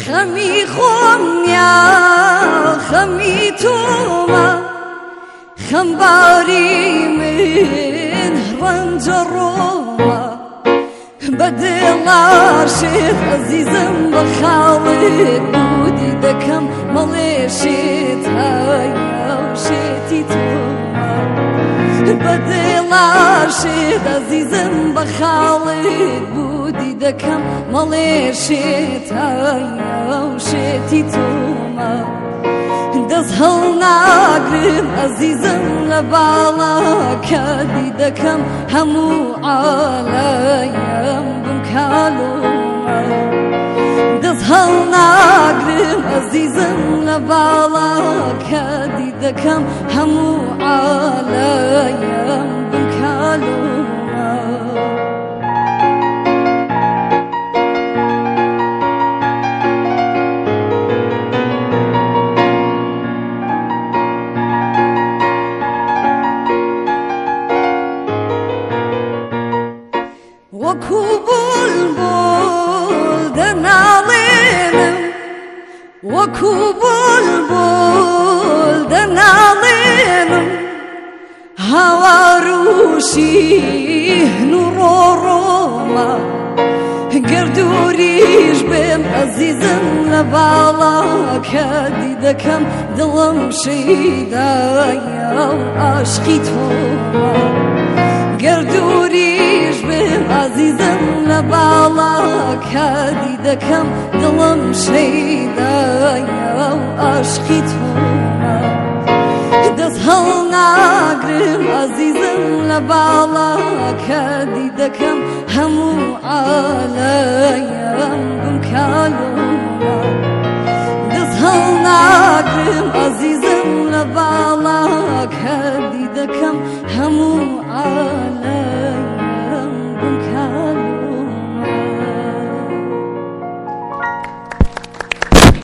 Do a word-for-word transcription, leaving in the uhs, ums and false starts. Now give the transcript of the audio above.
خەمی خۆمیا خەمی تۆمە خەمباری من ڕەنجە ڕۆمە بەدڵاشێت عەزیزم بە خاڵت بودی دەکەم مەڵێشێت هەیەوشێتی تۆمە بەدڵاشێت عەزیزم بە خاڵت بودی دەکەم مەڵێشێت هەیەوشێتی تۆمە دەست هەڵناگرم عەزیزم لە باڵاکەتی دەکەم هەموو عالەیەم بم کالۆمە دەست هەڵناگرم عەزیزم لە باڵاکەتی دەکەم هەموو عالەیەم بم کالۆمە وەکو بولبول دەناڵێنم وەکو بولبول دەناڵێنم هاواروشی هن و ڕۆڕۆمە گەردووریش بێم عەزیزم لە باڵاکەتی دەکەم دڵم شەیدایە و عاشقی تۆمە گەردووریش بێم عەزیزم لە باڵاکەتی دەکەم دڵم شەیدایە و عاشقی تۆمە دەست هەڵناگرم عەزیزم لە باڵاکەتی دەکەم هەموو عالەیەم بم کالۆمە دەست هەڵناگرم عەزیزم